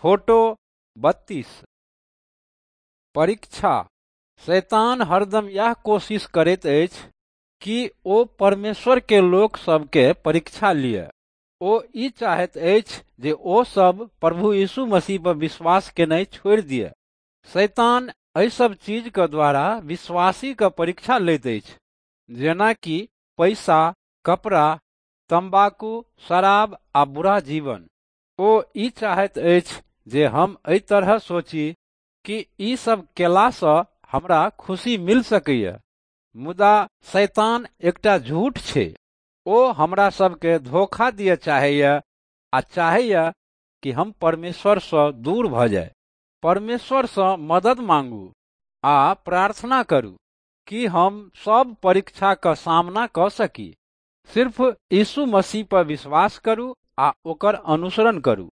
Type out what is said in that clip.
Photo 32। परीक्षा। शैतान हरदम यह कोशिश करैत अछि कि ओ परमेश्वर के लोक सबके परीक्षा लिए। ओ ई चाहैत अछि जे ओ सब प्रभु यीशु मसीह पर विश्वास केनाइ छोड़ि दिए। शैतान एहि सब चीज के द्वारा विश्वासी के परीक्षा लैत अछि, जेना कि पैसा, कपड़ा, तंबाकू, शराब आ बुरा जीवन। ओ ई चाहैत अछि जे हम एहि तरह सोची कि ई सब केलासँ हमरा खुशी मिल सकैए। मुदा शैतान एकटा झूठ छै। ओ हमरा सबके धोखा दिए चाहैए आ चाहैए कि हम परमेश्वरसँ दूर भऽ जाय। परमेश्वरसँ मदद मांगू आ प्रार्थना करू कि हम सब परीक्षाके सामना कऽ सकी। सिर्फ यीशु मसीह पर विश्वास करू आ ओकर अनुसरण करू।